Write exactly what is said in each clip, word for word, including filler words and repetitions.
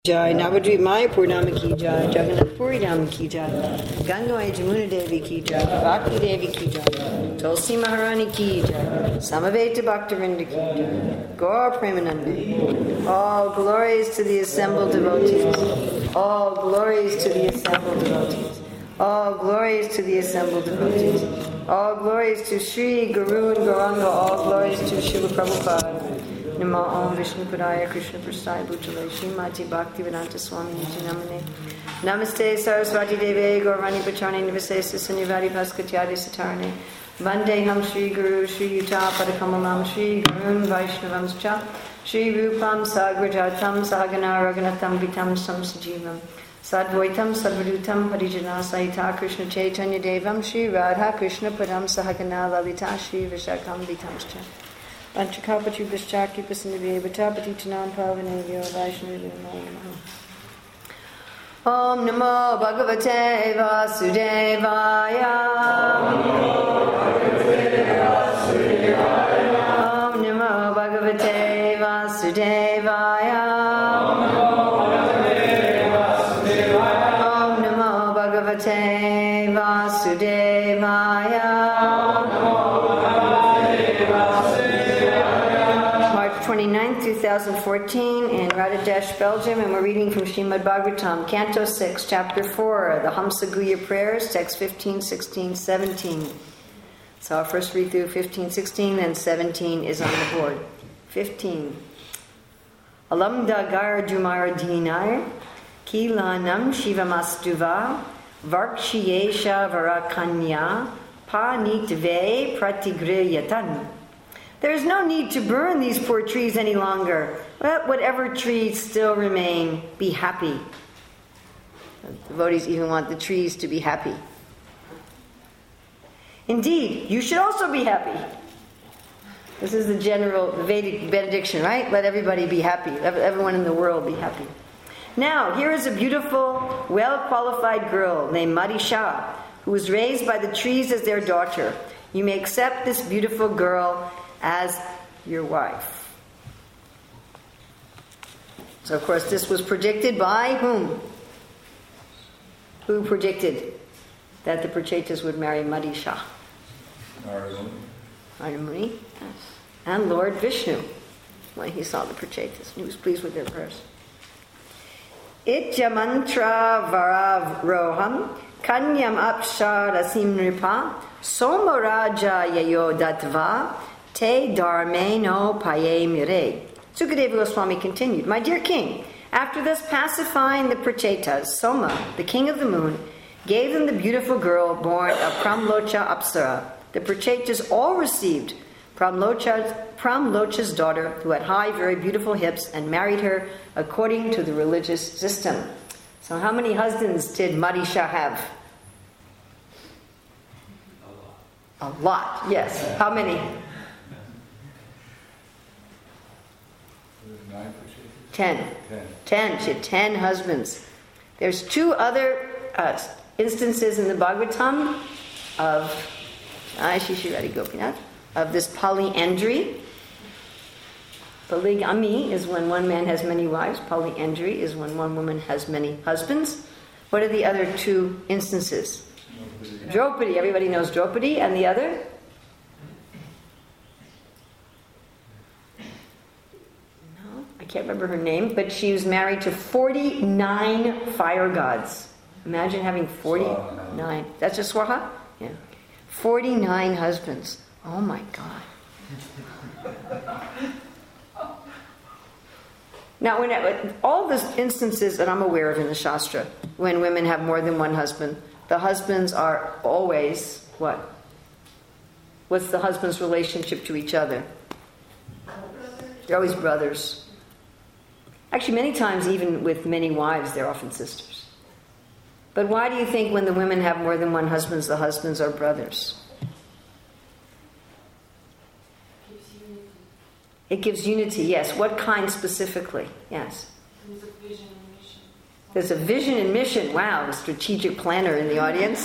Jai, Navadvip Mayapur Nama Ki Jai, Jagannath Puri Nama Ki Jai, Gangoy Jamuna Devi Ki Jai, Bhakti Devi Ki Jai, Tulsi Maharani Ki Jai, Samaveta Bhaktivinoda Ki Jai, Gaur Premanande. All glories to the assembled devotees. All glories to the assembled devotees. All glories to the assembled devotees. All glories to Sri Guru and Gauranga. All glories to Srila Prabhupada. Namo Om Vishnu Padaya Krishna Prasthaya Bhutale Srimati Bhaktivedanta Swami Niti Namane Namaste Saraswati Deve Gaurani Pachane Nivasesa Sanyavadi Paskatyadi Satarane Vandeham Shri Guru Shri Yuta Padakamalam Shri Gurun Vaishnavams Cha Shri Rupam Sagrajatam Sahagana Raghunatham Vitam Samsajivam Sadvaitam Sadvadutam Parijana Saita Krishna Chaitanya Devam Shri Radha Krishna Padam Sahagana Lalita Shri Vishakam Vitam Cha Panchakapati Vishchaki Pasanavya Vatapati Tanam Pavanavya Vaishnavya Namo Om Namo Bhagavate Vasudevaya Om Namo Bhagavate Vasudevaya Om Namo Bhagavate Vasudevaya twenty-ninth, twenty fourteen in Radhadesh, Belgium, and we're reading from Srimad Bhagavatam, Canto six, Chapter four, the Hamsa Guhya Prayers, text fifteen, sixteen, seventeen. So I'll first read through fifteen, sixteen, and seventeen is on the board. fifteen. Alam dagar jumar dinar, kilanam shivamastuva, varkshiyesha varakanya, pa nitve pratigriyatan. There is no need to burn these poor trees any longer. Let whatever trees still remain be happy. The devotees even want the trees to be happy. Indeed, you should also be happy. This is the general Vedic benediction, right? Let everybody be happy. Let everyone in the world be happy. Now, here is a beautiful, well-qualified girl named Madisha, who was raised by the trees as their daughter. You may accept this beautiful girl as your wife. So, of course, this was predicted by whom? Who predicted that the Prachetas would marry Madisha? Narada Muni. Yes. And Lord Vishnu, when he saw the Prachetas. He was pleased with their prayers. Itya mantra varav roham kanyam apsharasim nripa somaraja yayo datva Te dharmeno paye mire. Sukadeva Goswami continued, My dear king, after thus pacifying the Prachetas, Soma, the king of the moon, gave them the beautiful girl born of Pramlocha Apsara. The Prachetas all received Pramlocha's, Pramlocha's daughter, who had high, very beautiful hips, and married her according to the religious system. So how many husbands did Madisha have? A lot. A lot, yes. How many? Ten. Ten. Ten. She had ten husbands. There's two other uh, instances in the Bhagavatam of Shishirati Gopinath of this polyandry. Polygamy is when one man has many wives. Polyandry is when one woman has many husbands. What are the other two instances? Draupadi. Everybody knows Draupadi. And the other? I can't remember her name, but she was married to forty-nine fire gods. Imagine having forty-nine. That's just Swaha? Yeah. forty-nine husbands. Oh my God. Now, when I, all the instances that I'm aware of in the Shastra, when women have more than one husband, the husbands are always what? What's the husband's relationship to each other? They're always brothers. Actually, many times, even with many wives, they're often sisters. But why do you think when the women have more than one husband, the husbands are brothers? Gives unity. It gives unity, yes. What kind specifically? Yes. There's a vision and mission. There's a vision and mission. Wow, a strategic planner in the audience.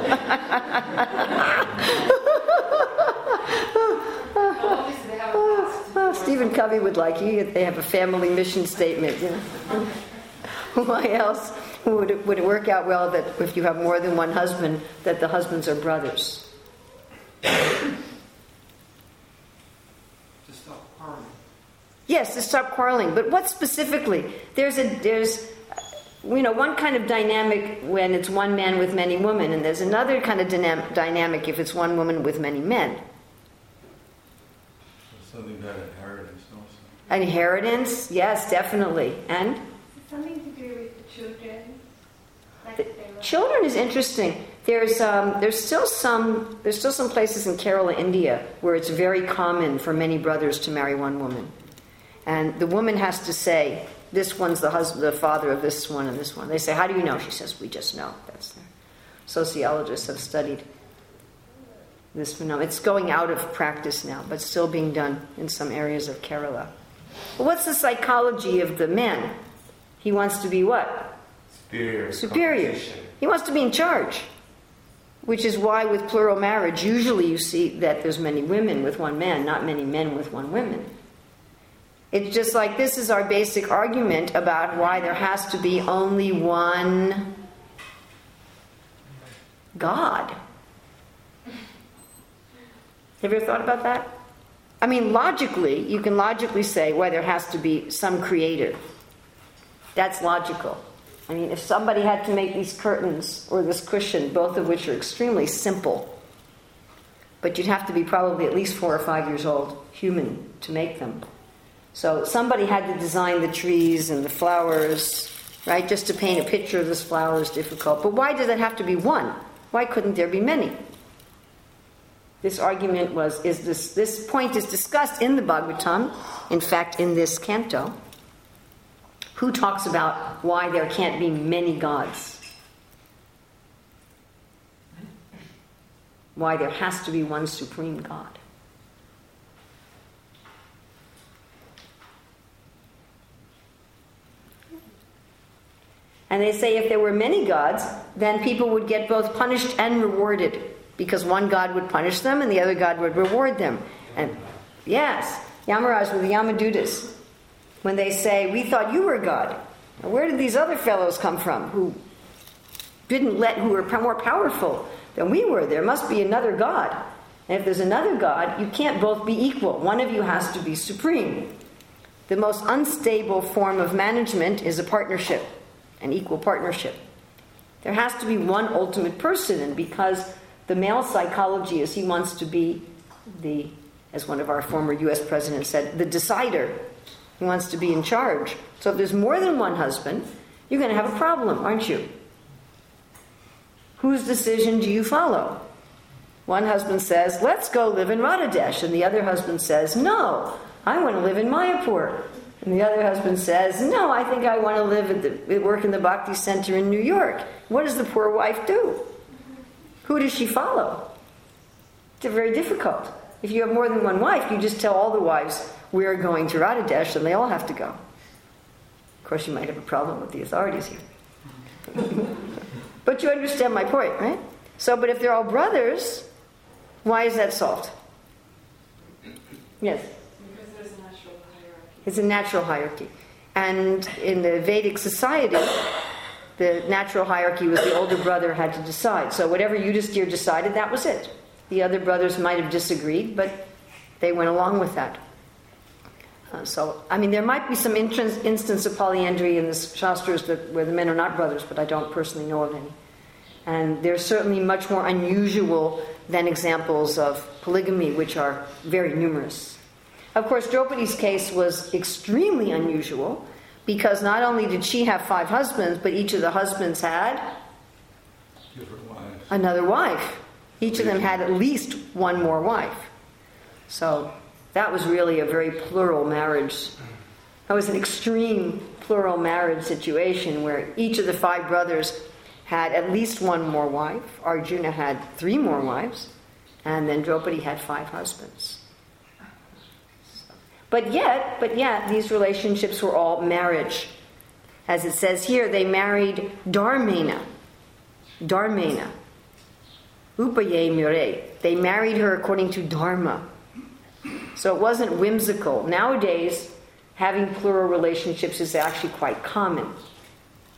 Obviously, they have a past. Stephen Covey would like you. They have a family mission statement. You know? Why else would it, would it work out well that if you have more than one husband, that the husbands are brothers? To stop quarreling. Yes, to stop quarreling. But what specifically? There's a there's you know one kind of dynamic when it's one man with many women, and there's another kind of dynam- dynamic if it's one woman with many men. Something about inheritance also. Inheritance, yes, definitely. And Something to do with the children. Like the they were- children is interesting. There's um, there's still some there's still some places in Kerala, India, where it's very common for many brothers to marry one woman, and the woman has to say, "This one's the husband, the father of this one and this one." They say, "How do you know?" She says, "We just know." That's there. Sociologists have studied this phenomenon. It's going out of practice now, but still being done in some areas of Kerala. Well, what's the psychology of the man? He wants to be what? Superior. Superior. competition. He wants to be in charge. Which is why with plural marriage, usually you see that there's many women with one man, not many men with one woman. It's just like this is our basic argument about why there has to be only one God. Have you ever thought about that? I mean, logically, you can logically say why there has to be some creator. That's logical. I mean, if somebody had to make these curtains or this cushion, both of which are extremely simple, but you'd have to be probably at least four or five years old, human, to make them. So somebody had to design the trees and the flowers, right? Just to paint a picture of this flower is difficult. But why does it have to be one? Why couldn't there be many? This argument was, is this, this point is discussed in the Bhagavatam, in fact, in this canto. Who talks about why there can't be many gods? Why there has to be one supreme God? And they say if there were many gods, then people would get both punished and rewarded, because one god would punish them and the other god would reward them. And yes, Yamaraj with the Yamadutas, when they say, we thought you were God. Now, where did these other fellows come from who didn't let, who were more powerful than we were? There must be another God. And if there's another God, you can't both be equal. One of you has to be supreme. The most unstable form of management is a partnership, an equal partnership. There has to be one ultimate person, and because the male psychology is he wants to be the, as one of our former U S presidents said, the decider. He wants to be in charge. So if there's more than one husband, you're going to have a problem, aren't you? Whose decision do you follow? One husband says, let's go live in Radhadesh. And the other husband says, no, I want to live in Mayapur. And the other husband says, no, I think I want to live at the, work in the Bhakti Center in New York. What does the poor wife do? Who does she follow? It's very difficult. If you have more than one wife, you just tell all the wives, we're going to Radhadesh, and they all have to go. Of course, you might have a problem with the authorities here. But you understand my point, right? So, but if they're all brothers, why is that solved? Yes? Because there's a natural hierarchy. It's a natural hierarchy. And in the Vedic society, the natural hierarchy was the older brother had to decide. So whatever Yudhisthira decided, that was it. The other brothers might have disagreed, but they went along with that. Uh, so, I mean, there might be some instance, instance of polyandry in the Shastras that, where the men are not brothers, but I don't personally know of any. And they're certainly much more unusual than examples of polygamy, which are very numerous. Of course, Draupadi's case was extremely unusual, because not only did she have five husbands, but each of the husbands had Different wives. another wife. Each of them had at least one more wife. So that was really a very plural marriage. That was an extreme plural marriage situation where each of the five brothers had at least one more wife. Arjuna had three more wives. And then Draupadi had five husbands. But yet, but yet, these relationships were all marriage. As it says here, they married Dharmena. Dharmena. Upaye Mure. They married her according to Dharma. So it wasn't whimsical. Nowadays, having plural relationships is actually quite common.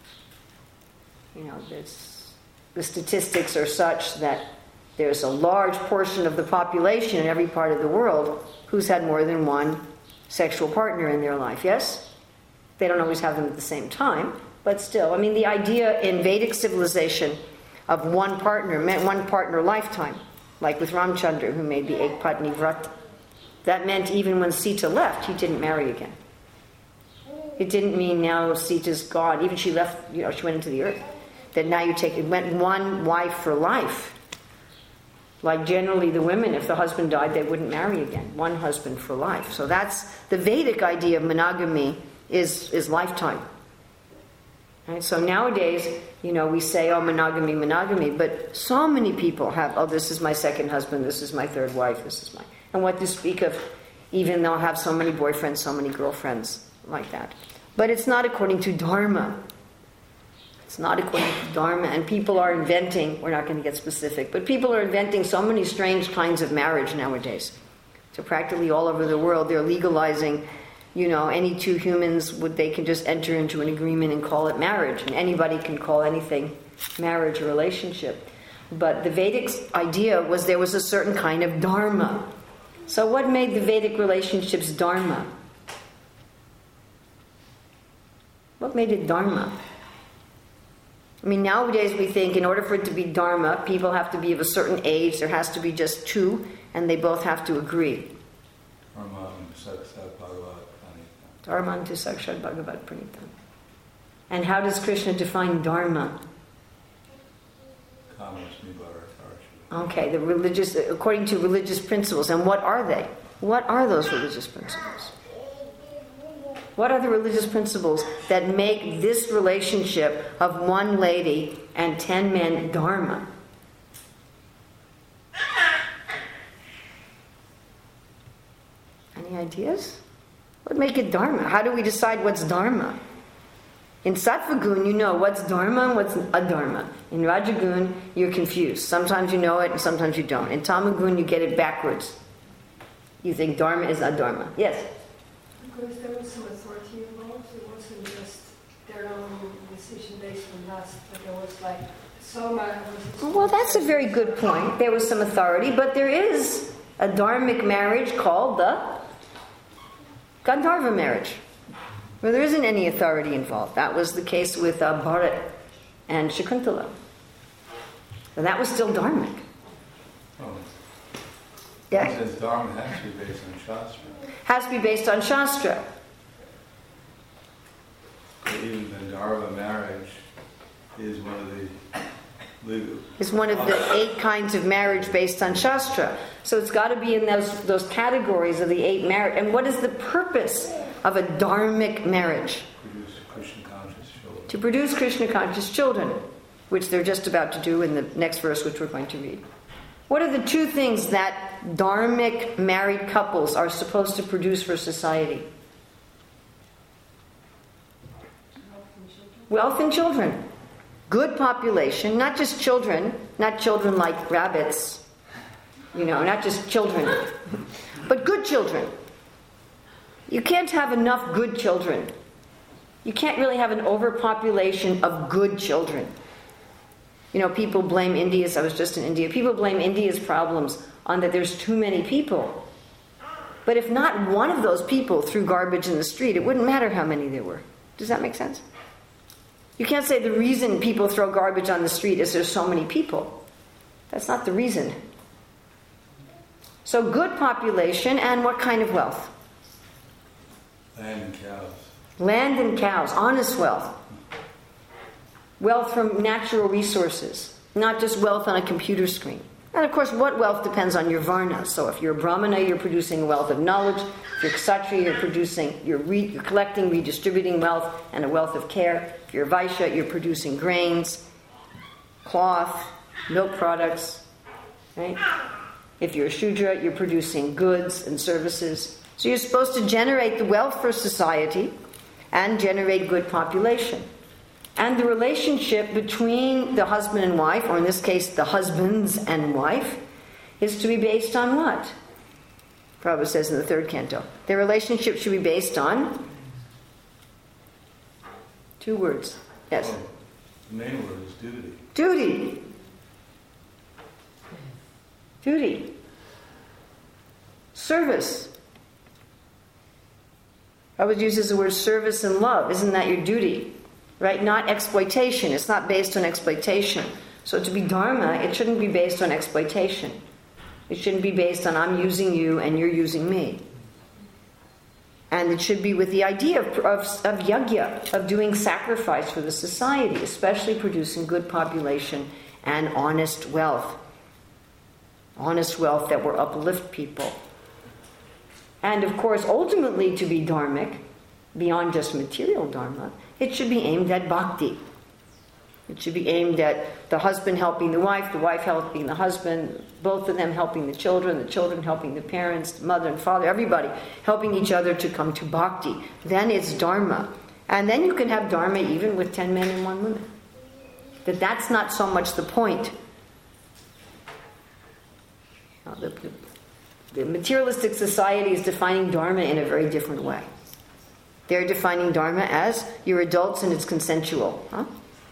You know, there's, the statistics are such that there's a large portion of the population in every part of the world who's had more than one sexual partner in their life, yes? They don't always have them at the same time, but still. I mean, the idea in Vedic civilization of one partner meant one partner lifetime, like with Ramchandra, who made the Ekpatni Vrat. That meant even when Sita left, he didn't marry again. It didn't mean now Sita's gone. Even she left, you know, she went into the earth. That now you take, it went one wife for life. Like generally the women, if the husband died, they wouldn't marry again. One husband for life. So that's the Vedic idea of monogamy is, is lifetime. Right? So nowadays, you know, we say, oh, monogamy, monogamy, but so many people have, oh, this is my second husband, this is my third wife, this is my... And what to speak of, even they'll have so many boyfriends, so many girlfriends like that. But it's not according to Dharma. It's not according to Dharma, and people are inventing, we're not going to get specific, but people are inventing so many strange kinds of marriage nowadays. So practically all over the world, they're legalizing, you know, any two humans, would they can just enter into an agreement and call it marriage, and anybody can call anything marriage or relationship. But the Vedic idea was there was a certain kind of Dharma. So what made the Vedic relationships Dharma? What made it Dharma? I mean, nowadays we think in order for it to be Dharma, people have to be of a certain age, there has to be just two, and they both have to agree. Dharma and Sakshat Bhagavat Pranita. Dharma and Sakshat Bhagavat Pranita. And how does Krishna define Dharma? Kamasmi Bharatarshi. Okay, the religious, according to religious principles. And what are they? What are those religious principles? What are the religious principles that make this relationship of one lady and ten men Dharma? Any ideas? What make it Dharma? How do we decide what's Dharma? In Sattva-gun, you know what's Dharma and what's Adharma. In Rajagun, you're confused. Sometimes you know it and sometimes you don't. In Tamagun, you get it backwards. You think Dharma is Adharma. Yes? Because there was some authority involved. It wasn't just their own decision based on lust, but there was like Soma. Was Well, that's a very good point. There was some authority, but there is a dharmic marriage called the Gandharva marriage, where there isn't any authority involved. That was the case with uh, Bharat and Shakuntala. And that was still dharmic. Oh. Yeah. It says Dharma has to be based on Shastra. Has to be based on Shastra. But even the Dharma marriage is one of the legal. It's one of the eight kinds of marriage based on Shastra. So it's got to be in those those categories of the eight marriage. And what is the purpose of a dharmic marriage? Produce Krishna conscious children. To produce Krishna conscious children, which they're just about to do in the next verse, which we're going to read. What are the two things that dharmic married couples are supposed to produce for society? Wealth and children. Good population, not just children, not children like rabbits, you know, not just children, but good children. You can't have enough good children. You can't really have an overpopulation of good children. You know, people blame India's, I was just in India, people blame India's problems on that there's too many people. But if not one of those people threw garbage in the street, it wouldn't matter how many there were. Does that make sense? You can't say the reason people throw garbage on the street is there's so many people. That's not the reason. So good population and what kind of wealth? Land and cows. Land and cows, honest wealth. Wealth from natural resources, not just wealth on a computer screen. And of course, what wealth depends on your varna. So if you're a brahmana, you're producing a wealth of knowledge. If you're kshatriya, you're producing, you're, re, you're collecting, redistributing wealth and a wealth of care. If you're a vaishya, you're producing grains, cloth, milk products, right? If you're a shudra, you're producing goods and services. So you're supposed to generate the wealth for society and generate good population. And the relationship between the husband and wife, or in this case, the husbands and wife, is to be based on what? Prabhupada says in the third canto. Their relationship should be based on two words. Yes? The main word is duty. Duty. Duty. Service. I would use the word service and love. Isn't that your duty? Right? Not exploitation. It's not based on exploitation. So to be Dharma, it shouldn't be based on exploitation. It shouldn't be based on I'm using you and you're using me. And it should be with the idea of, of, of yajna, of doing sacrifice for the society, especially producing good population and honest wealth. Honest wealth that will uplift people. And of course, ultimately to be dharmic, beyond just material dharma, it should be aimed at bhakti. It should be aimed at the husband helping the wife, the wife helping the husband, both of them helping the children, the children helping the parents, the mother and father, everybody helping each other to come to bhakti. Then it's dharma. And then you can have dharma even with ten men and one woman. That that's not so much the point. Now, the, the, the materialistic society is defining dharma in a very different way. They're defining dharma as you're adults and it's consensual. Huh?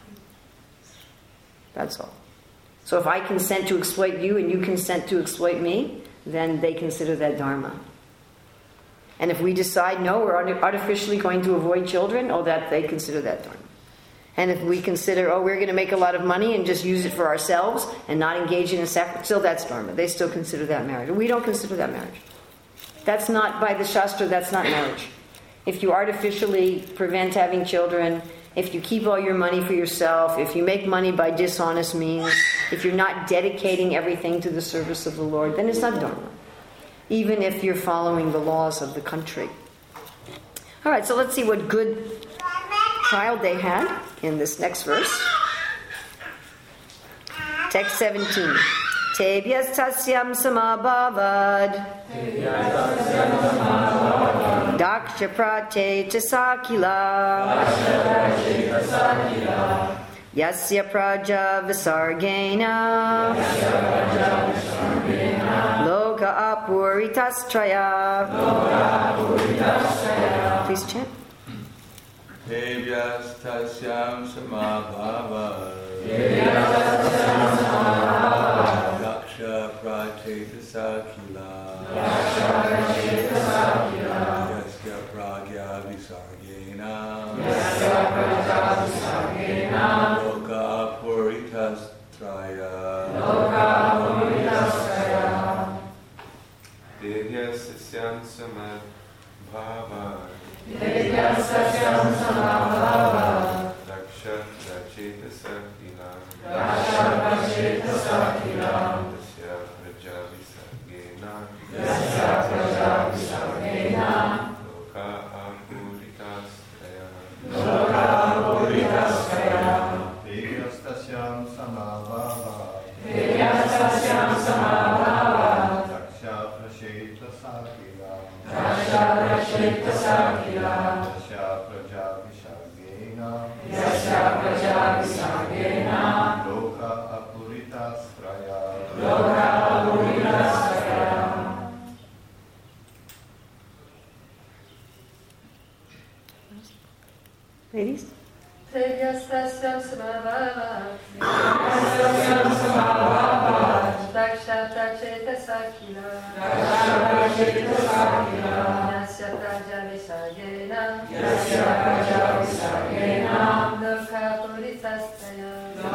That's all. So if I consent to exploit you and you consent to exploit me, then they consider that dharma. And if we decide, no, we're artificially going to avoid children, oh, that they consider that dharma. And if we consider, oh, we're going to make a lot of money and just use it for ourselves and not engage in a sacrifice, still that's dharma. They still consider that marriage. We don't consider that marriage. That's not, by the Shastra, that's not marriage. If you artificially prevent having children, if you keep all your money for yourself, if you make money by dishonest means, if you're not dedicating everything to the service of the Lord, then it's not dharma. Even if you're following the laws of the country. All right, so let's see what good child they had in this next verse. Text seventeen. Tebhyas tasyam samabhavad Daksha prate chasakila Yasya praja visargena Loka apuritastraya. Please chant. Tebhyas tasyam samabhava Daksha prajeta sakila Yasya pragya visargena Loka apuritastraya. Tebhyas tasyam samabhava Daksha prajeta sakila Yasya praja visargena Loka apuritastraya. Tebhyas tasyam samabhava Daksha prajeta sakila Yasya praja visargena Loka apuritastraya. Ladies? Tebhyas tasyam samabhava Daksha prajeta sakila Yasya praja visargena Loka apuritastraya.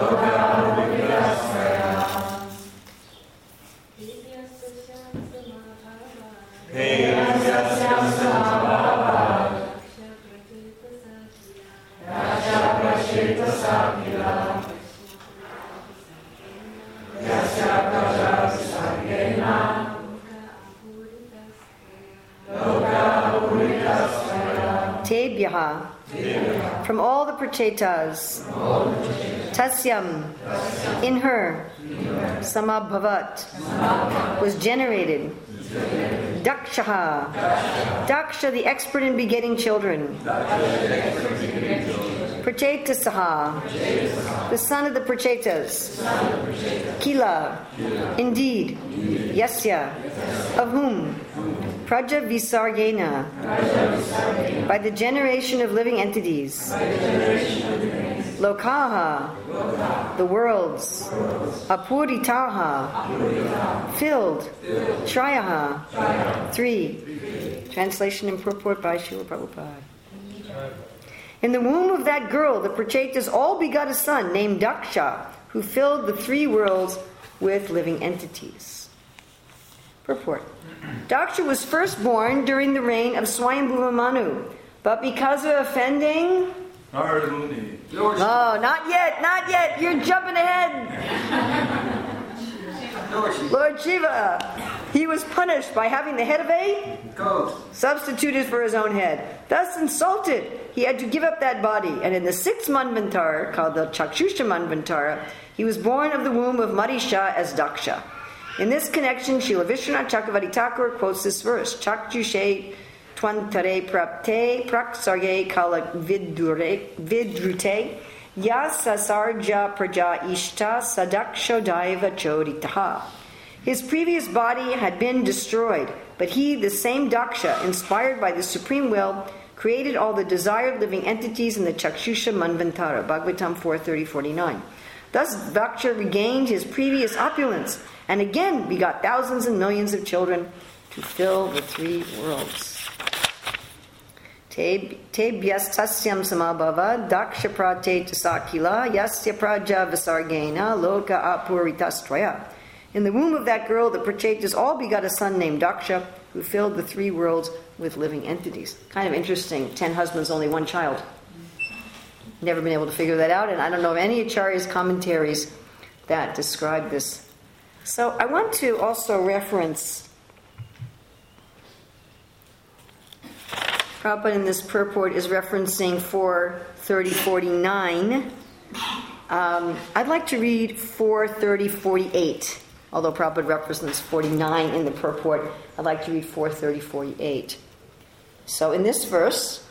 Tebhyaha, from all the prachetas, tasyam, in her, samabhavat, was generated. Dakshaha, Daksha, the expert in begetting children. Prachetasaha, the son of the Prachetas. Kila, indeed. Yasya, of whom? Praja Visargena, by the generation of living entities. Lokaha, the worlds. Apuritaha, filled. Trayaha, three. Translation and purport by Srila Prabhupada. In the womb of that girl, the Prachetas all begot a son named Daksha, who filled the three worlds with living entities. Purport. Daksha was first born during the reign of Swayambhuva Manu, but because of offending... Narada Muni. Oh, not yet, not yet. You're jumping ahead. Lord Shiva. He was punished by having the head of a goat substituted for his own head. Thus insulted, he had to give up that body. And in the sixth Manvantara, called the Chakshusha Manvantara, he was born of the womb of Marisha as Daksha. In this connection, Srila Vishwanath Chakravarti Thakur quotes this verse: Chakshushe twantare prapte praksarye kala vidrute yasasarja praja ishta sadaksho daiva choditaha. His previous body had been destroyed, but he, the same Daksha, inspired by the Supreme Will, created all the desired living entities in the Chakshusha Manvantara, Bhagavatam four thirty forty-nine. Thus Daksha regained his previous opulence, and again begot thousands and millions of children to fill the three worlds. Te bhyastasyam samabhava daksha prate tasakila yasya praja visargena loka apuritastraya. In the womb of that girl, the Prachetas all begot a son named Daksha, who filled the three worlds with living entities. Kind of interesting. Ten husbands, only one child. Never been able to figure that out, and I don't know of any Acharya's commentaries that describe this. So I want to also reference Prabhupada in this purport is referencing four thirty forty-nine. Um, I'd like to read four thirty forty-eight. Although Prabhupada represents forty-nine in the purport, I'd like to read four thirty forty-eight. So in this verse,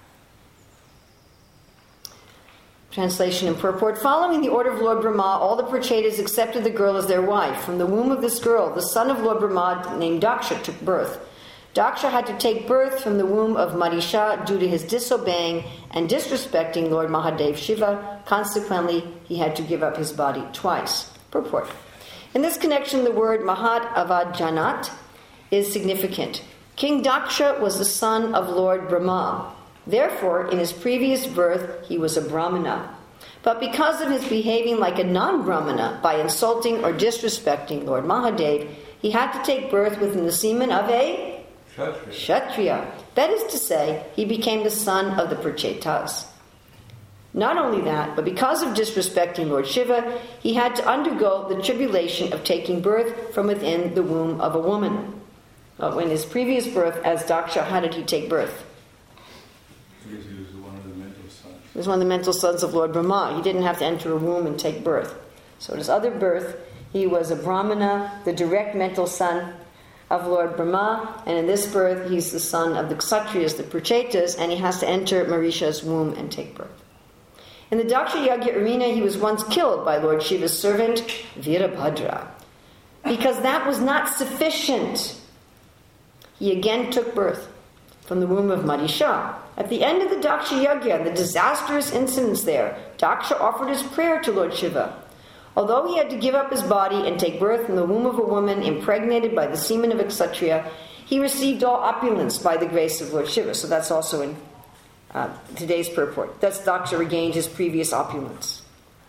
translation and purport, following the order of Lord Brahma, all the Prachetas accepted the girl as their wife. From the womb of this girl, the son of Lord Brahma, named Daksha, took birth. Daksha had to take birth from the womb of Marisha due to his disobeying and disrespecting Lord Mahadev Shiva. Consequently, he had to give up his body twice. Purport. In this connection, the word Mahat Avadjanat is significant. King Daksha was the son of Lord Brahma. Therefore, in his previous birth, he was a Brahmana. But because of his behaving like a non-Brahmana by insulting or disrespecting Lord Mahadev, he had to take birth within the semen of a Kshatriya. Kshatriya. That is to say, he became the son of the Prachetas. Not only that, but because of disrespecting Lord Shiva, he had to undergo the tribulation of taking birth from within the womb of a woman. Well, in his previous birth as Daksha, how did he take birth? Because he was one of the mental sons. He was one of the mental sons of Lord Brahma. He didn't have to enter a womb and take birth. So in his other birth, he was a Brahmana, the direct mental son of Lord Brahma, and in this birth, he's the son of the Kshatriyas, the Prachetas, and he has to enter Marisha's womb and take birth. In the Daksha Yagya arena, he was once killed by Lord Shiva's servant, Virabhadra. Because that was not sufficient, he again took birth from the womb of Marisha. At the end of the Daksha Yagya, the disastrous incidents there, Daksha offered his prayer to Lord Shiva. Although he had to give up his body and take birth from the womb of a woman impregnated by the semen of a Kshatriya, he received all opulence by the grace of Lord Shiva. So that's also in uh, today's purport. Thus Daksha regained his previous opulence.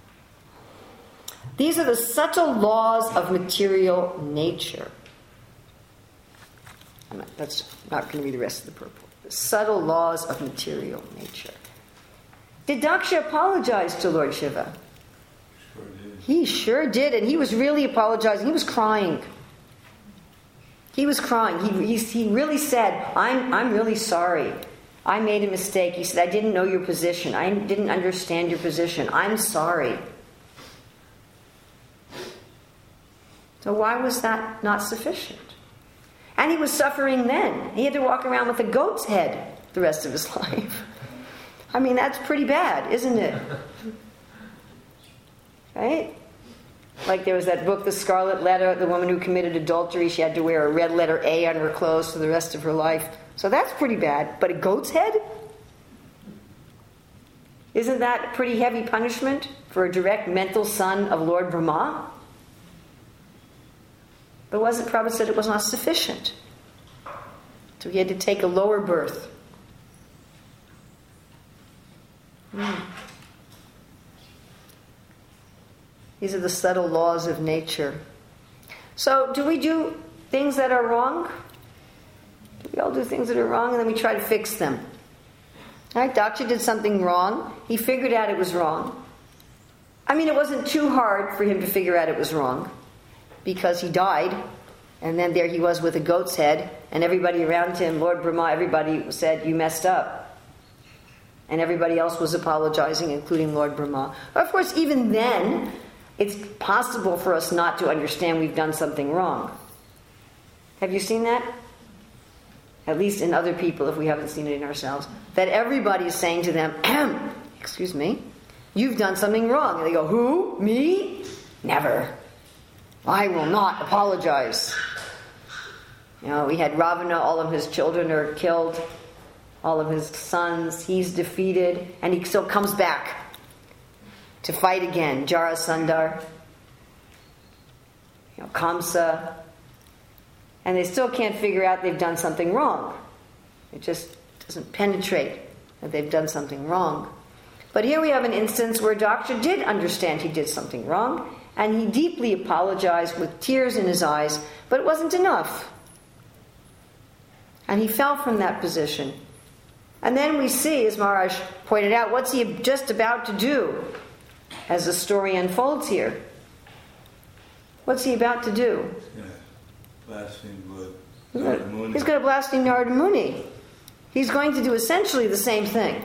These are the subtle laws of material nature. I'm not, that's not going to be the rest of the purport. The subtle laws of material nature. Did Daksha apologize to Lord Shiva? Sure did. He sure did, and he was really apologizing. He was crying. He was crying. He, he, he really said, I'm, I'm really sorry. I made a mistake. He said, I didn't know your position. I didn't understand your position. I'm sorry. So why was that not sufficient? And he was suffering then. He had to walk around with a goat's head the rest of his life. I mean, that's pretty bad, isn't it? Right? Like there was that book, The Scarlet Letter, the woman who committed adultery. She had to wear a red letter A on her clothes for the rest of her life. So that's pretty bad. But a goat's head? Isn't that a pretty heavy punishment for a direct mental son of Lord Brahma? But wasn't Prabhupada said it was not sufficient. So he had to take a lower birth. Hmm. These are the subtle laws of nature. So, do we do things that are wrong? We all do things that are wrong and then we try to fix them. All right, Daksha did something wrong. He figured out it was wrong. I mean, it wasn't too hard for him to figure out it was wrong because he died. And then there he was with a goat's head and everybody around him, Lord Brahma, everybody said, you messed up. And everybody else was apologizing, including Lord Brahma. Of course, even then, it's possible for us not to understand we've done something wrong. Have you seen that? At least in other people, if we haven't seen it in ourselves. That everybody is saying to them, excuse me, you've done something wrong. And they go, who? Me? Never. I will not apologize. You know, we had Ravana, all of his children are killed. All of his sons, he's defeated. And he still comes back to fight again. Jarasandha, you know, Kamsa. And they still can't figure out they've done something wrong. It just doesn't penetrate that they've done something wrong. But here we have an instance where Daksha did understand he did something wrong, and he deeply apologized with tears in his eyes, but it wasn't enough. And he fell from that position. And then we see, as Maharaj pointed out, what's he just about to do as the story unfolds here? What's he about to do? Yeah. Blaspheme Lord He's Narada going Muni. he's going to blaspheme Narada Muni. He's going to do essentially the same thing.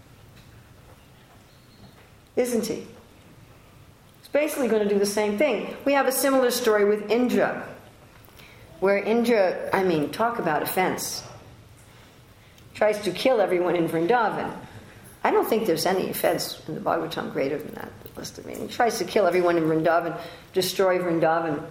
Isn't he? He's basically going to do the same thing. We have a similar story with Indra, where Indra, I mean, talk about offense, tries to kill everyone in Vrindavan. I don't think there's any offense in the Bhagavatam greater than that list of me. He tries to kill everyone in Vrindavan, destroy Vrindavan.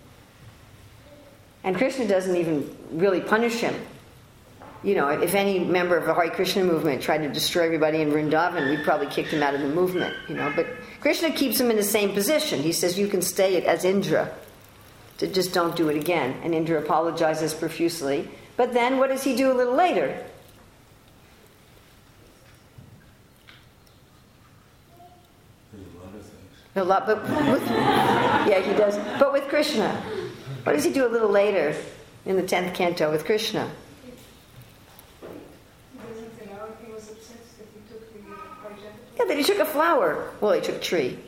And Krishna doesn't even really punish him. You know, if any member of the Hare Krishna movement tried to destroy everybody in Vrindavan, we'd probably kick him out of the movement, you know. But Krishna keeps him in the same position. He says, you can stay as Indra. Just don't do it again. And Indra apologizes profusely. But then what does he do a little later? There's a lot of things. A lot, but with, yeah, he does. But with Krishna, what does he do a little later in the tenth canto with Krishna? He was obsessed that he took the project. Yeah, that he took a flower. Well, he took a tree.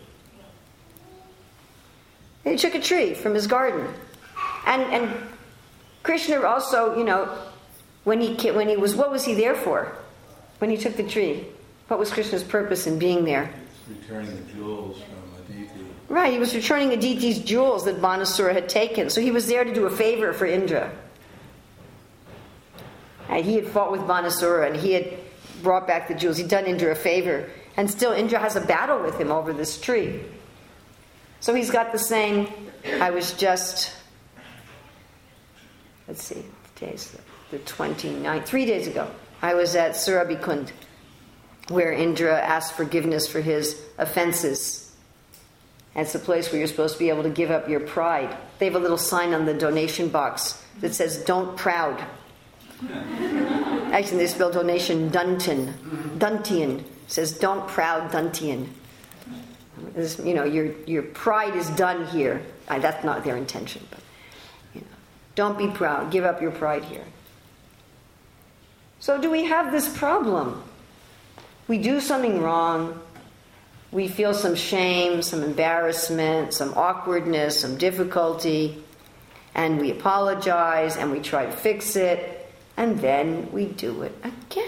He took a tree from his garden, and and Krishna also, you know, when he when he was, what was he there for? When he took the tree, what was Krishna's purpose in being there? Returning the jewels from Aditi. Right, he was returning Aditi's jewels that Banasura had taken. So he was there to do a favor for Indra. And he had fought with Banasura and he had brought back the jewels. He'd done Indra a favor. And still Indra has a battle with him over this tree. So he's got the same, I was just, let's see, today's the twenty-ninth, three days ago. I was at Surabhikund, where Indra asked forgiveness for his offenses. That's the place where you're supposed to be able to give up your pride. They have a little sign on the donation box that says, don't proud. Actually, they spell donation Duntan. Duntian. It says, don't proud Duntian. This, you know, your your pride is done here. Uh, that's not their intention, but you know, don't be proud. Give up your pride here. So do we have this problem? We do something wrong. We feel some shame, some embarrassment, some awkwardness, some difficulty, and we apologize and we try to fix it, and then we do it again.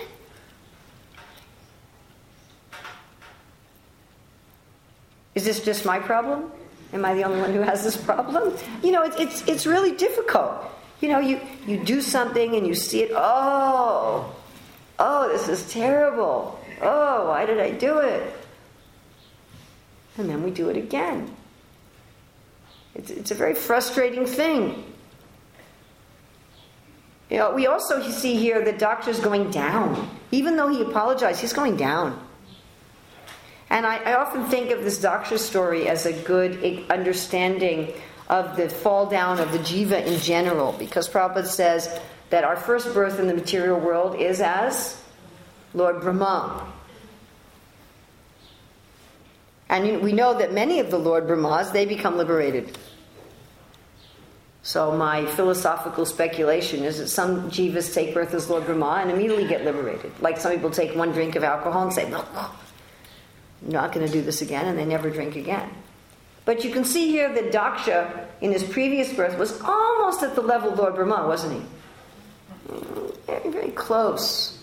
Is this just my problem? Am I the only one who has this problem? You know, it, it's it's really difficult. You know, you, you do something and you see it, oh, oh, this is terrible. Oh, why did I do it? And then we do it again. It's, it's a very frustrating thing. You know, we also see here that Daksha's going down. Even though he apologized, he's going down. And I, I often think of this Daksha story as a good understanding of the fall down of the jiva in general, because Prabhupada says that our first birth in the material world is as Lord Brahma. And we know that many of the Lord Brahmas, they become liberated. So my philosophical speculation is that some jivas take birth as Lord Brahma and immediately get liberated. Like some people take one drink of alcohol and say, no, no, I'm not going to do this again, and they never drink again. But you can see here that Daksha, in his previous birth, was almost at the level of Lord Brahma, wasn't he? Very, very close.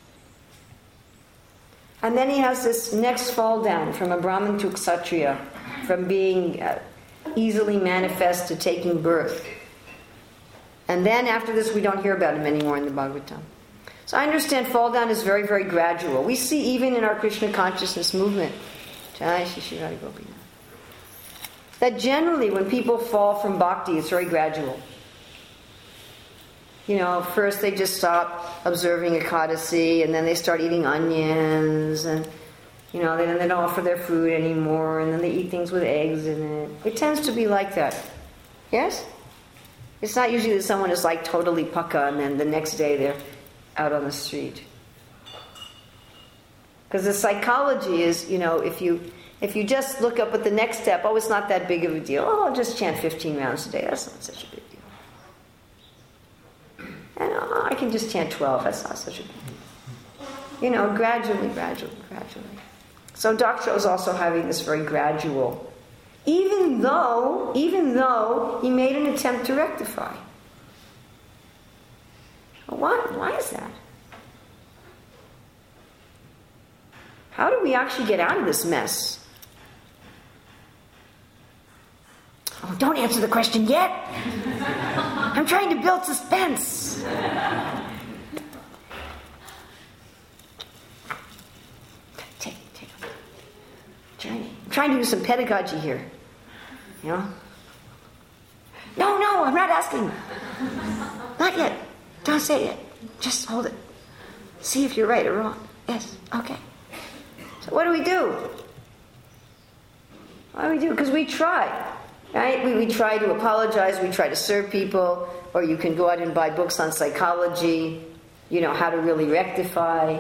And then he has this next fall down from a Brahmin to a Kshatriya, from being uh, easily manifest to taking birth. And then after this, we don't hear about him anymore in the Bhagavatam. So I understand fall down is very, very gradual. We see even in our Krishna consciousness movement, Jai Shri Radha Gopinath, that generally when people fall from bhakti, it's very gradual. You know, first they just stop observing Ekadasi, and then they start eating onions, and, you know, then they don't offer their food anymore, and then they eat things with eggs in it. It tends to be like that. Yes? It's not usually that someone is like totally pukka, and then the next day they're out on the street. Because the psychology is, you know, if you if you just look up at the next step, oh, it's not that big of a deal. Oh, I'll just chant fifteen rounds a day. That's not such a big deal. And oh, I can just chant twelve. That's not such a big deal. You know, gradually, gradually, gradually. So Daksha is also having this very gradual, even though, even though he made an attempt to rectify. Why, why is that? How do we actually get out of this mess? Oh, don't answer the question yet. I'm trying to build suspense. Take, take. Trying, I'm trying to do some pedagogy here. You know? No, no, I'm not asking. Not yet. Don't say it yet. Just hold it. See if you're right or wrong. Yes, okay. So what do we do? What do we do? Because we try. Right? We, we try to apologize, we try to serve people, or you can go out and buy books on psychology, you know, how to really rectify.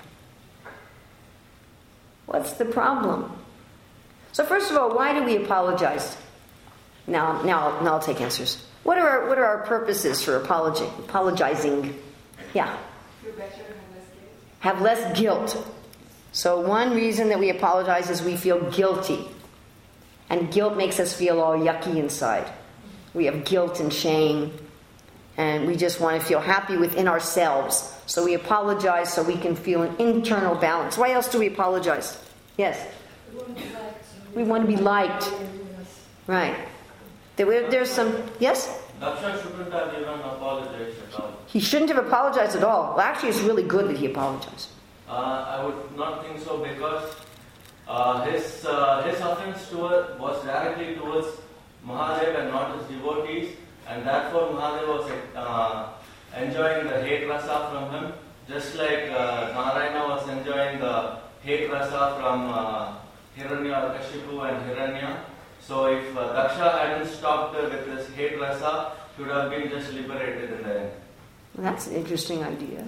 What's the problem? So first of all, why do we apologize? Now, now, now I'll take answers. What are our, what are our purposes for apology, apologizing? Yeah. Feel better, have less guilt. Have less guilt. So one reason that we apologize is we feel guilty. And guilt makes us feel all yucky inside. We have guilt and shame. And we just want to feel happy within ourselves. So we apologize so we can feel an internal balance. Why else do we apologize? Yes? We want to be liked. Right. There, there's some... Yes? Daksha shouldn't have even apologized at all. He shouldn't have apologized at all. Well, actually, it's really good that he apologized. Uh, I would not think so, because uh, his uh, his offense toward, was directly towards Mahadev and not his devotees, and therefore Mahadev was uh, enjoying the hate rasa from him, just like uh, Narayana was enjoying the hate rasa from uh, Hiranya, Kashipu and Hiranya. So if uh, Daksha hadn't stopped uh, with this hate rasa, he would have been just liberated in the end. Well, that's an interesting idea.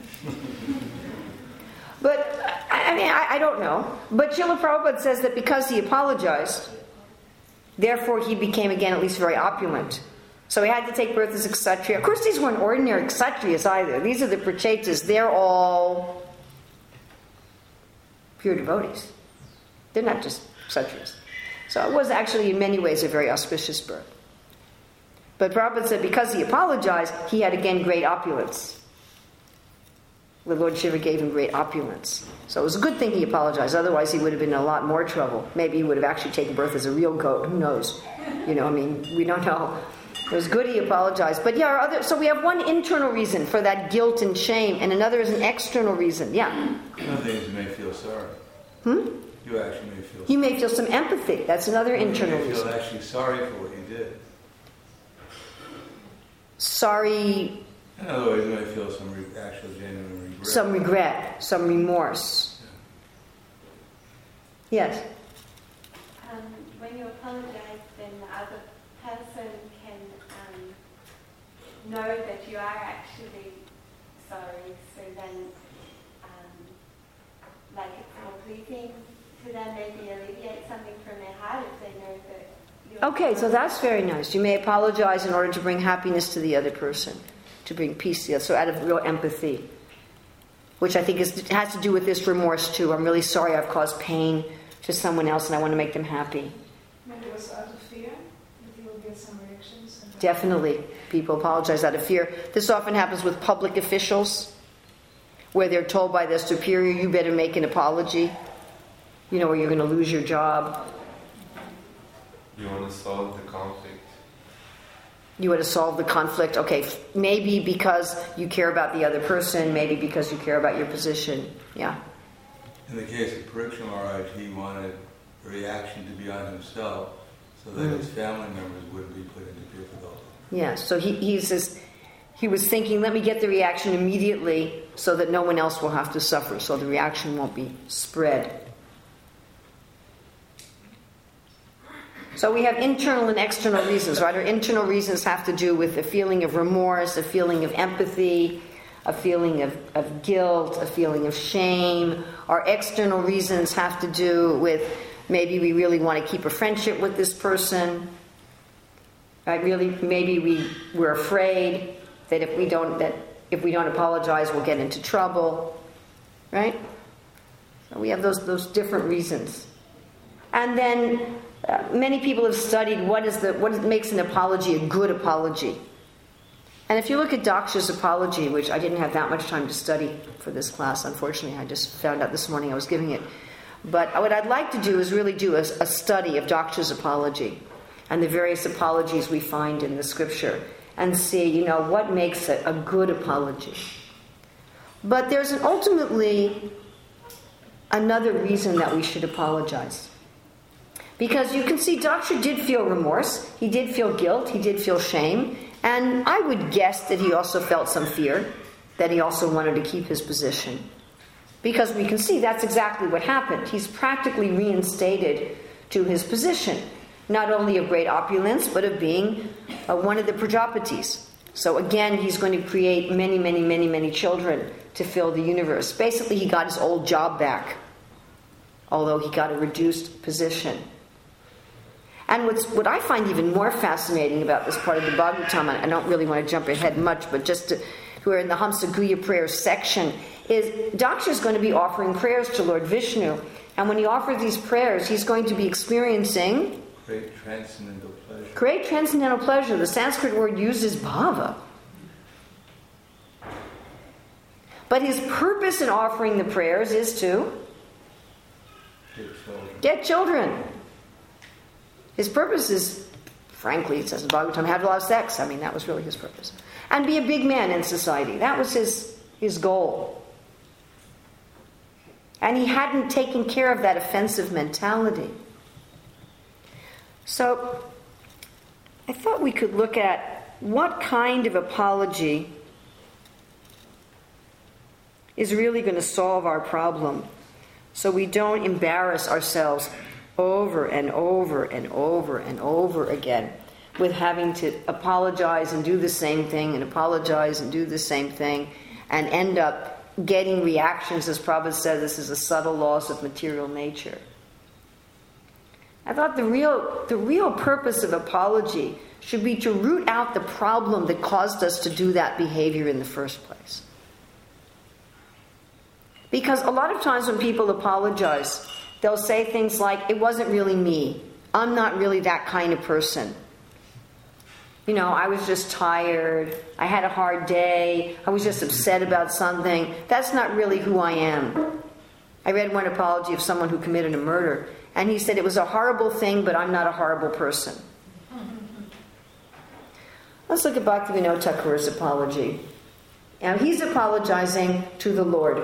But, I mean, I, I don't know. But Srila Prabhupada says that because he apologized, therefore he became again at least very opulent. So he had to take birth as a Kshatriya. Of course, these weren't ordinary Kshatriyas either. These are the Prachetas. They're all pure devotees. They're not just Kshatriyas. So it was actually in many ways a very auspicious birth. But Prabhupada said because he apologized, he had again great opulence. The Lord Shiva gave him great opulence. So it was a good thing he apologized. Otherwise he would have been in a lot more trouble. Maybe he would have actually taken birth as a real goat. Who knows? You know, I mean, we don't know. It was good he apologized. But yeah, our other, so we have one internal reason for that guilt and shame, and another is an external reason. Yeah? One thing is you may feel sorry. Hmm? You actually may feel sorry. You may feel some empathy. That's another internal You may feel reason. actually sorry for what you did. Sorry... In other words, you may feel some re- actual genuine regret. Some regret, some remorse. Yes? um, when you apologize, then the other person can um, know that you are actually sorry. So then, um, like it's more pleasing to them, maybe alleviate something from their heart if they know that you're Okay, so sorry. that's very nice. You may apologize in order to bring happiness to the other person, to bring peace to the other. So out of real empathy, which I think is, has to do with this remorse too. I'm really sorry I've caused pain to someone else and I want to make them happy. Maybe it was out of fear that you will get some reactions. And Definitely, people apologize out of fear. This often happens with public officials, where they're told by their superior, you better make an apology, you know, or you're going to lose your job. You want to solve the conflict. You want to solve the conflict. Okay, maybe because you care about the other person, maybe because you care about your position. Yeah. In the case of Pariksha Maharaj, he wanted the reaction to be on himself so that Mm. his family members wouldn't be put into difficulty. Yeah, so he, he says, he was thinking, let me get the reaction immediately so that no one else will have to suffer, so the reaction won't be spread. So we have internal and external reasons, right? Our internal reasons have to do with a feeling of remorse, a feeling of empathy, a feeling of, of guilt, a feeling of shame. Our external reasons have to do with maybe we really want to keep a friendship with this person. Right? Really, maybe we, we're afraid that if we don't that if we don't apologize, we'll get into trouble. Right? So we have those those different reasons. And then uh, many people have studied what is the what makes an apology a good apology. And if you look at Daksha's apology, which I didn't have that much time to study for this class, unfortunately, I just found out this morning I was giving it. But what I'd like to do is really do a, a study of Daksha's apology and the various apologies we find in the scripture and see, you know, what makes it a good apology. But there's an ultimately another reason that we should apologize. Because you can see Daksha did feel remorse, he did feel guilt, he did feel shame, and I would guess that he also felt some fear, that he also wanted to keep his position. Because we can see that's exactly what happened. He's practically reinstated to his position, not only of great opulence, but of being uh, one of the Prajapatis. So again, he's going to create many, many, many, many children to fill the universe. Basically, he got his old job back, although he got a reduced position. And what's, what I find even more fascinating about this part of the Bhagavatam, I don't really want to jump ahead much, but just to, we're in the Hamsaguhya prayers section, is Daksha is going to be offering prayers to Lord Vishnu. And when he offers these prayers, he's going to be experiencing Great transcendental pleasure. great transcendental pleasure. The Sanskrit word used is bhava. But his purpose in offering the prayers is to Get children. get children. His purpose is, frankly, it says in Bhagavatam, have a lot of sex. I mean, that was really his purpose. And be a big man in society. That was his, his goal. And he hadn't taken care of that offensive mentality. So, I thought we could look at what kind of apology is really going to solve our problem so we don't embarrass ourselves over and over and over and over again with having to apologize and do the same thing and apologize and do the same thing and end up getting reactions, as Prabhupada said, this is a subtle loss of material nature. I thought the real, the real purpose of apology should be to root out the problem that caused us to do that behavior in the first place. Because a lot of times when people apologize, they'll say things like, it wasn't really me. I'm not really that kind of person. You know, I was just tired. I had a hard day. I was just upset about something. That's not really who I am. I read one apology of someone who committed a murder, and he said, it was a horrible thing, but I'm not a horrible person. Let's look at Bhaktivinoda Thakur's apology. Now, he's apologizing to the Lord.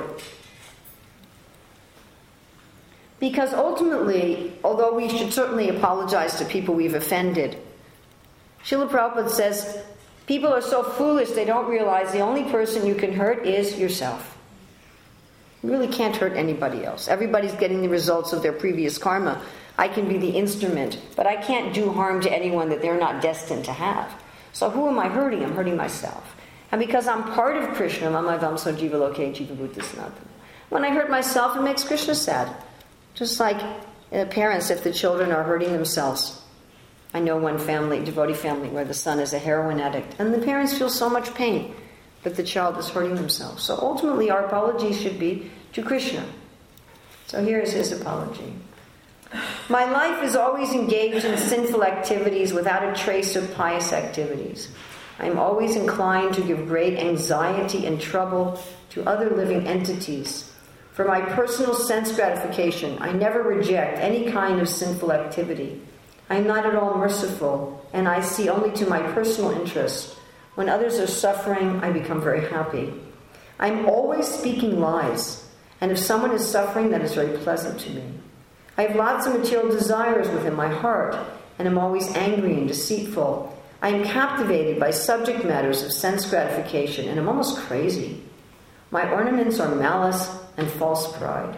Because ultimately, although we should certainly apologize to people we've offended, Srila Prabhupada says, people are so foolish they don't realize the only person you can hurt is yourself. You really can't hurt anybody else. Everybody's getting the results of their previous karma. I can be the instrument, but I can't do harm to anyone that they're not destined to have. So who am I hurting? I'm hurting myself. And because I'm part of Krishna, Mamavam So Jiva Loke Jiva Bhuta Sanatana. When I hurt myself, it makes Krishna sad. Just like uh, parents, if the children are hurting themselves. I know one family, devotee family, where the son is a heroin addict, and the parents feel so much pain that the child is hurting themselves. So ultimately, our apology should be to Krishna. So here is his apology. My life is always engaged in sinful activities without a trace of pious activities. I am always inclined to give great anxiety and trouble to other living entities. For my personal sense gratification, I never reject any kind of sinful activity. I am not at all merciful, and I see only to my personal interests. When others are suffering, I become very happy. I am always speaking lies, and if someone is suffering, that is very pleasant to me. I have lots of material desires within my heart, and am always angry and deceitful. I am captivated by subject matters of sense gratification, and am almost crazy. My ornaments are malice and false pride.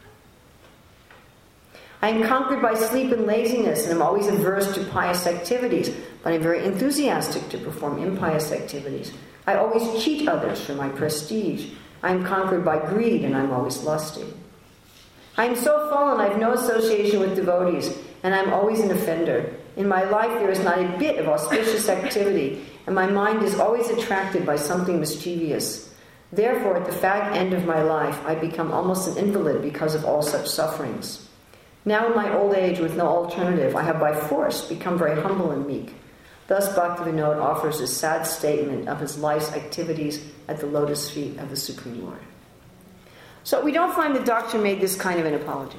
I am conquered by sleep and laziness, and am always averse to pious activities, but I am very enthusiastic to perform impious activities. I always cheat others for my prestige. I am conquered by greed, and I am always lusty. I am so fallen, I have no association with devotees, and I am always an offender. In my life there is not a bit of auspicious activity, and my mind is always attracted by something mischievous. Therefore, at the fag end of my life, I become almost an invalid because of all such sufferings. Now in my old age, with no alternative, I have by force become very humble and meek. Thus Bhaktivinoda offers a sad statement of his life's activities at the lotus feet of the Supreme Lord. So we don't find the doctor made this kind of an apology.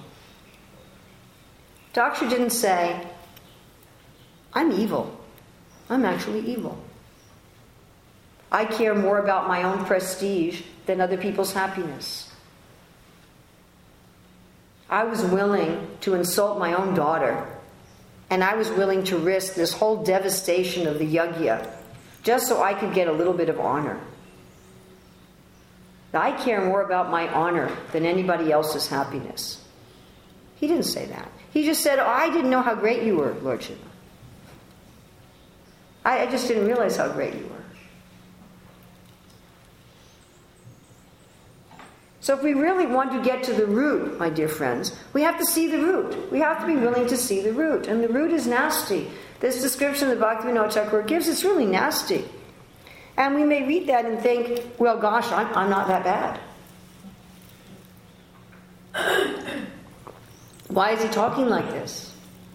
Doctor didn't say, I'm evil. I'm actually evil. I care more about my own prestige than other people's happiness. I was willing to insult my own daughter, and I was willing to risk this whole devastation of the yajna just so I could get a little bit of honor. I care more about my honor than anybody else's happiness. He didn't say that. He just said, oh, I didn't know how great you were, Lord Shiva. I, I just didn't realize how great you were. So if we really want to get to the root, my dear friends, we have to see the root. We have to be willing to see the root. And the root is nasty. This description that Bhaktivinoda Thakur gives is really nasty. And we may read that and think, well, gosh, I'm, I'm not that bad. Why is he talking like this?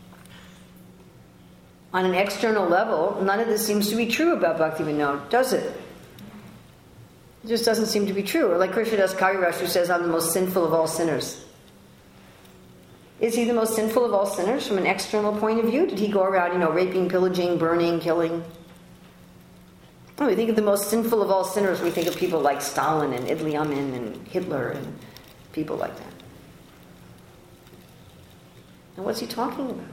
On an external level, none of this seems to be true about Bhaktivinoda, does it? It just doesn't seem to be true. Or like Krishnadas Kaviraj, who says, I'm the most sinful of all sinners. Is he the most sinful of all sinners from an external point of view? Did he go around, you know, raping, pillaging, burning, killing? When we think of the most sinful of all sinners, we think of people like Stalin and Idi Amin and Hitler and people like that. And what's he talking about?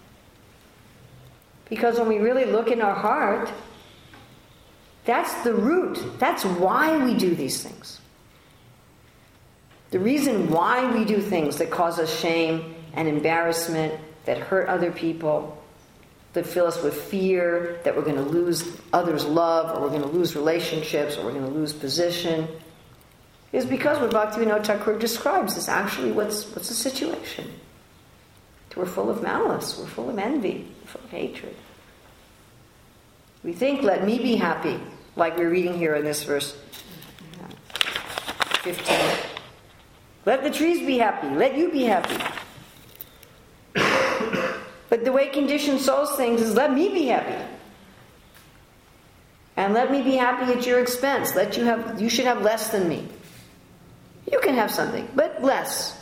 Because when we really look in our heart, that's the root. That's why we do these things. The reason why we do things that cause us shame and embarrassment, that hurt other people, that fill us with fear, that we're going to lose others' love, or we're going to lose relationships, or we're going to lose position, is because what Bhaktivinoda Thakur describes is actually what's, what's the situation. We're full of malice, we're full of envy, we're full of hatred. We think, let me be happy, like we're reading here in this verse fifteen. Let the trees be happy, let you be happy. But the way conditioned souls thinks is, let me be happy. And let me be happy at your expense. Let you have you should have less than me. You can have something, but less.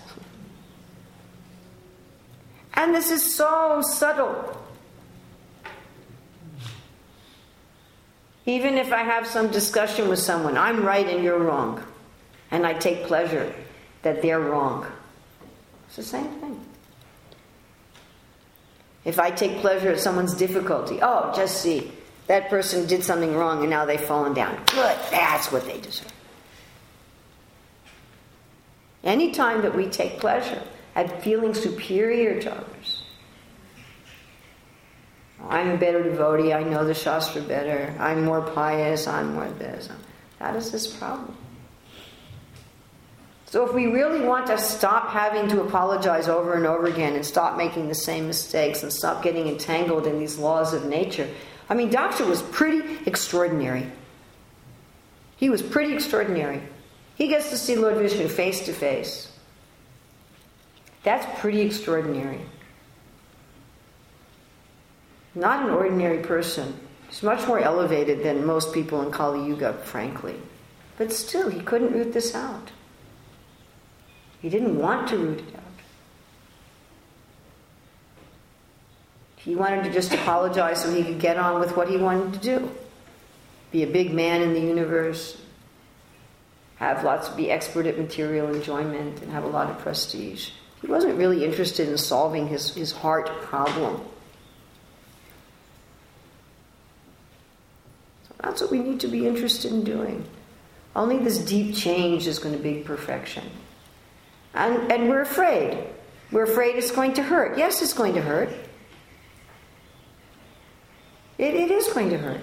And this is so subtle. Even if I have some discussion with someone, I'm right and you're wrong. And I take pleasure that they're wrong. It's the same thing. If I take pleasure at someone's difficulty, oh, just see, that person did something wrong and now they've fallen down. Good, that's what they deserve. Anytime that we take pleasure at feeling superior to others, I'm a better devotee, I know the Shastra better, I'm more pious, I'm more this. That is this problem. So if we really want to stop having to apologize over and over again and stop making the same mistakes and stop getting entangled in these laws of nature, I mean, Daksha was pretty extraordinary. He was pretty extraordinary. He gets to see Lord Vishnu face to face. That's pretty extraordinary. Not an ordinary person. He's much more elevated than most people in Kali Yuga, frankly. But still, he couldn't root this out. He didn't want to root it out. He wanted to just apologize so he could get on with what he wanted to do. Be a big man in the universe, have lots, be expert at material enjoyment, and have a lot of prestige. He wasn't really interested in solving his, his heart problem. So that's what we need to be interested in doing. Only this deep change is going to be perfection. And, and we're afraid. We're afraid it's going to hurt. Yes, it's going to hurt. It, it is going to hurt.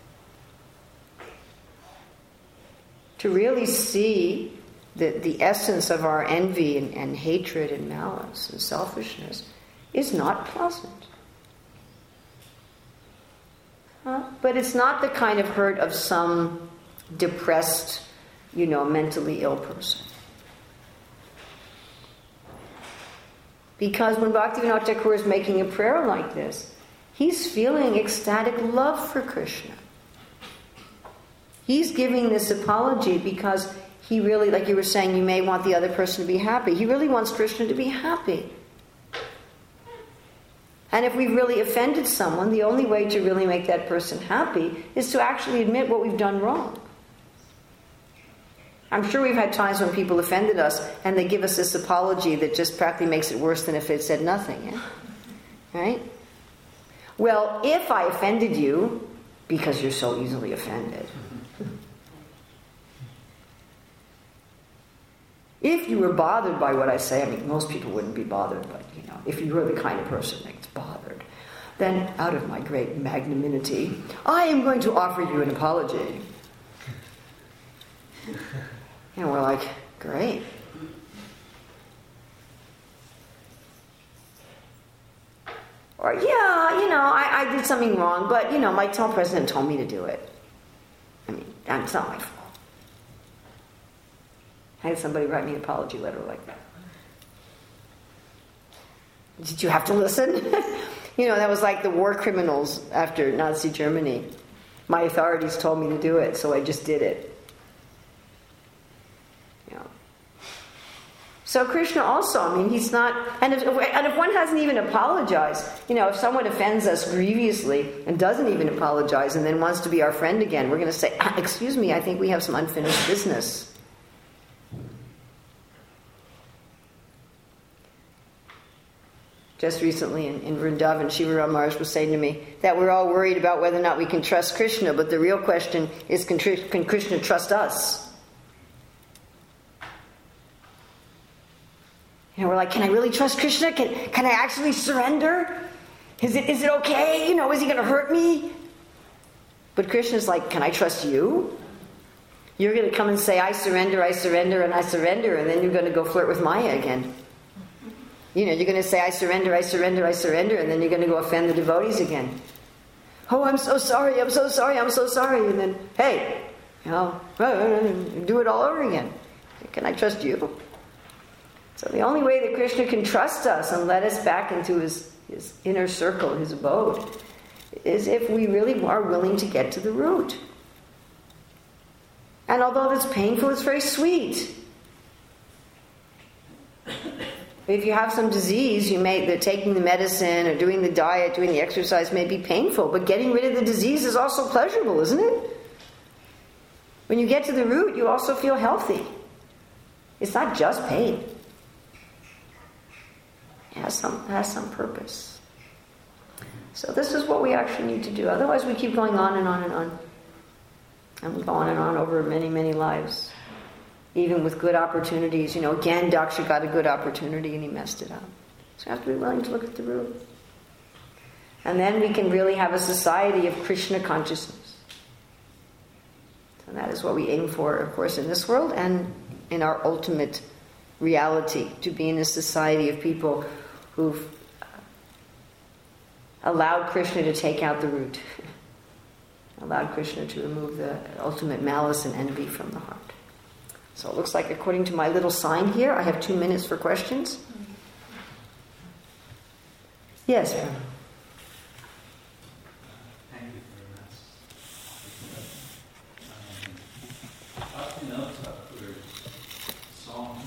To really see the, the essence of our envy and, and hatred and malice and selfishness is not pleasant. Huh? But it's not the kind of hurt of some depressed, you know, mentally ill person. Because when Bhaktivinoda Thakur is making a prayer like this, he's feeling ecstatic love for Krishna. He's giving this apology because he really, like you were saying, you may want the other person to be happy. He really wants Krishna to be happy. And if we've really offended someone, the only way to really make that person happy is to actually admit what we've done wrong. I'm sure we've had times when people offended us and they give us this apology that just practically makes it worse than if they'd said nothing. Yeah? Right? Well, if I offended you, because you're so easily offended. If you were bothered by what I say, I mean, most people wouldn't be bothered, but, you know, if you were the kind of person that's bothered, then out of my great magnanimity, I am going to offer you an apology. And we're like, great. Or, yeah, you know, I, I did something wrong, but, you know, my town president told me to do it. I mean, it's not my fault. I had somebody write me an apology letter like that. Did you have to listen? You know, that was like the war criminals after Nazi Germany. My authorities told me to do it, so I just did it. So Krishna also, I mean, he's not, and if, and if one hasn't even apologized, you know, if someone offends us grievously and doesn't even apologize and then wants to be our friend again, we're going to say, ah, excuse me, I think we have some unfinished business. Just recently in, in Vrindavan, Shiva Ram Maharaj was saying to me that we're all worried about whether or not we can trust Krishna, but the real question is, can, can Krishna trust us? You know, we're like, can I really trust Krishna? Can can I actually surrender? Is it is it okay? You know, is he going to hurt me? But Krishna's like, can I trust you? You're going to come and say, I surrender, I surrender, and I surrender, and then you're going to go flirt with Maya again. You know, you're going to say, I surrender, I surrender, I surrender, and then you're going to go offend the devotees again. Oh, I'm so sorry, I'm so sorry, I'm so sorry. And then, hey, you know, do it all over again. Can I trust you? So the only way that Krishna can trust us and let us back into his, his inner circle, his abode, is if we really are willing to get to the root. And although that's painful, it's very sweet. If you have some disease, you may, the taking the medicine or doing the diet, doing the exercise may be painful, but getting rid of the disease is also pleasurable, isn't it? When you get to the root, you also feel healthy. It's not just pain. It has some, it has some purpose. So this is what we actually need to do. Otherwise we keep going on and on and on. And we go on and on over many, many lives. Even with good opportunities. You know, again, Daksha got a good opportunity and he messed it up. So you have to be willing to look at the root. And then we can really have a society of Krishna consciousness. And that is what we aim for, of course, in this world and in our ultimate reality, to be in a society of people who've allowed Krishna to take out the root, allowed Krishna to remove the ultimate malice and envy from the heart. So it looks like, according to my little sign here, I have two minutes for questions. Yes, ma'am. Thank you very much. Um, Bhakti Nava Thakur song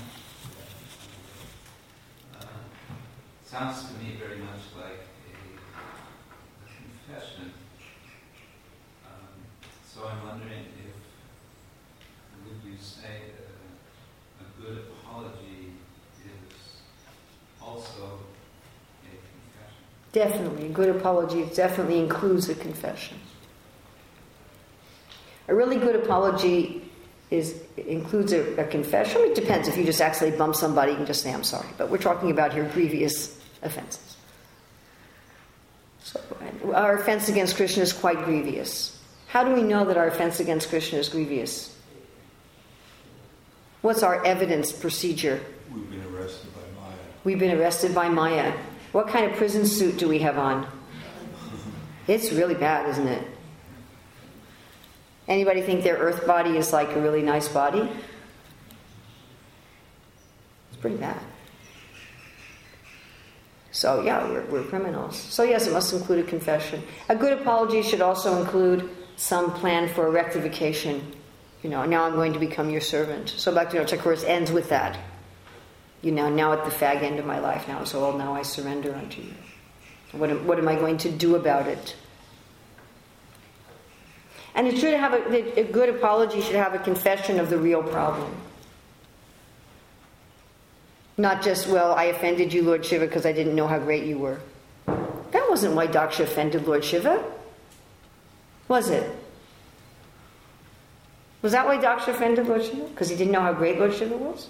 uh, sounds to me very much like a, a confession. Um, so I'm wondering if, would you say uh, a good apology is also a confession? Definitely. A good apology definitely includes a confession. A really good apology is includes a, a confession. It depends. If you just actually bump somebody, you can just say, I'm sorry. But we're talking about here grievous offenses. So our offense against Krishna is quite grievous. How do we know that our offense against Krishna is grievous? What's our evidence procedure? We've been arrested by Maya. We've been arrested by Maya. What kind of prison suit do we have on? It's really bad, isn't it? Anybody think their earth body is like a really nice body? It's pretty bad. So yeah, we're, we're criminals. So yes, it must include a confession. A good apology should also include some plan for rectification. You know, now I'm going to become your servant. So Bhaktivinoda Thakur ends with that. You know, now at the fag end of my life, now it's old, now I surrender unto you. What am, what am I going to do about it? And it should have a, a good apology should have a confession of the real problem. Not just, well, I offended you, Lord Shiva, because I didn't know how great you were. That wasn't why Daksha offended Lord Shiva. Was it? Was that why Daksha offended Lord Shiva? Because he didn't know how great Lord Shiva was?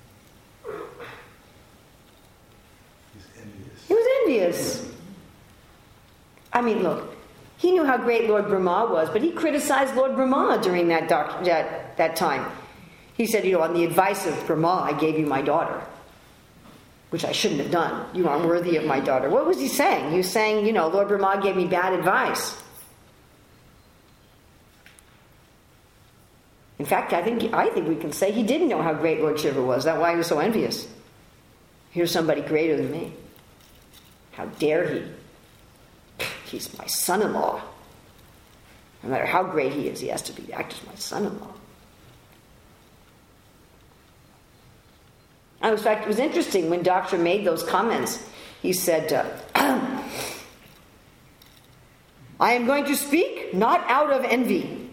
He's envious. He was envious. I mean, look, he knew how great Lord Brahma was, but he criticized Lord Brahma during that, doc- that, that time. He said, you know, on the advice of Brahma, I gave you my daughter, which I shouldn't have done. You aren't worthy of my daughter. What was he saying? He was saying, you know, Lord Brahma gave me bad advice. In fact, I think I think we can say he didn't know how great Lord Shiva was. That's why he was so envious. Here's somebody greater than me. How dare he? He's my son-in-law. No matter how great he is, he has to be act as my son-in-law. And in fact, it was interesting when Doctor made those comments. He said, uh, I am going to speak not out of envy.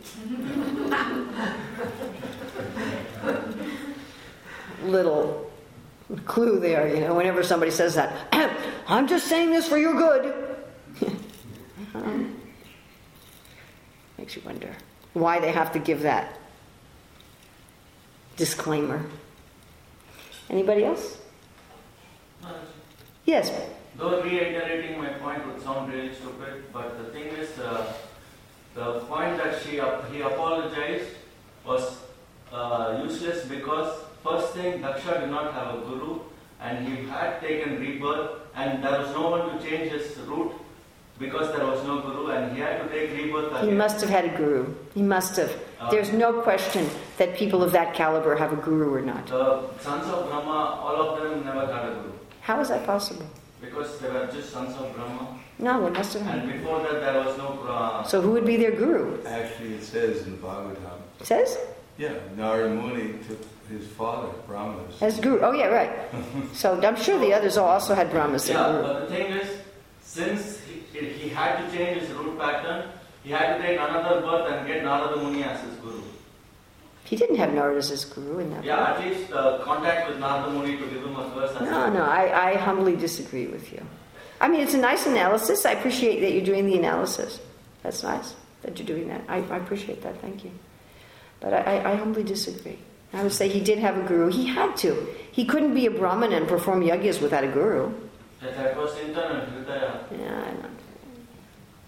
Little clue there, you know, whenever somebody says that. I'm just saying this for your good. um, makes you wonder why they have to give that disclaimer. Anybody else? No, Yes. though reiterating my point would sound really stupid, but the thing is, uh, the point that she ap- he apologized was uh, useless because first thing, Daksha did not have a guru, and he had taken rebirth, and there was no one to change his route because there was no guru, and he had to take rebirth again. He must have had a guru. He must have. Uh, There's no question that people of that caliber have a guru or not. The sons of Brahma, all of them never had a guru How is that possible? because they were just sons of Brahma, No, they must have and had. before that there was no. Uh, So who would be their guru? Actually, it says in Bhagavatam, It says? yeah, Narada Muni took his father, Brahma's. As guru. Oh, yeah, right. So I'm sure the others all also had Brahmas as Yeah, guru. but the thing is, since he, he had to change his route pattern, he had to take another birth and get Narada Muni as his guru. He didn't have Narada as his guru in that. Yeah, part. at least uh, contact with Narada Muni to give him a verse. as No, a- no, I, I humbly disagree with you. I mean, it's a nice analysis. I appreciate that you're doing the analysis. That's nice that you're doing that. I, I appreciate that. Thank you. But I, I, I humbly disagree. I would say he did have a guru. He had to. He couldn't be a Brahmin and perform yajnas without a guru. That, that was internal, Hridaya. Yeah, I don't.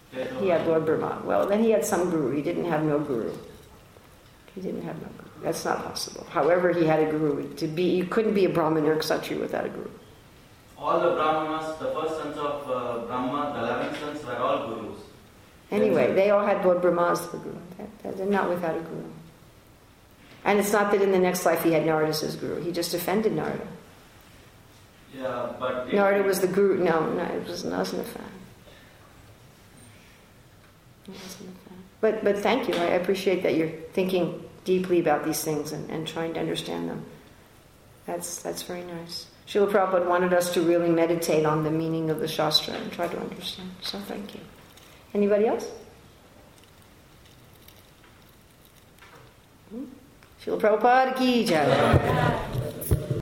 He had Lord Brahma. Well, then he had some guru. He didn't have no guru. He didn't have no guru. That's not possible. However, he had a guru. To be, you couldn't be a Brahmin or Kshatriya without a guru. All the Brahmanas, the first sons of uh, Brahma, the eleven sons were all gurus. Anyway, they all had Lord Brahma as the guru. That, that, they're not without a guru. And it's not that in the next life he had Narada as his guru. He just offended Narada. Yeah, but... Narada was the guru. No, no, it was, wasn't a fan. It wasn't a fan. But, but thank you. I appreciate that you're thinking deeply about these things and, and trying to understand them. That's, that's very nice. Srila Prabhupada wanted us to really meditate on the meaning of the Shastra and try to understand. So thank you. Anybody else? Hmm? Srila Prabhupada ki jai.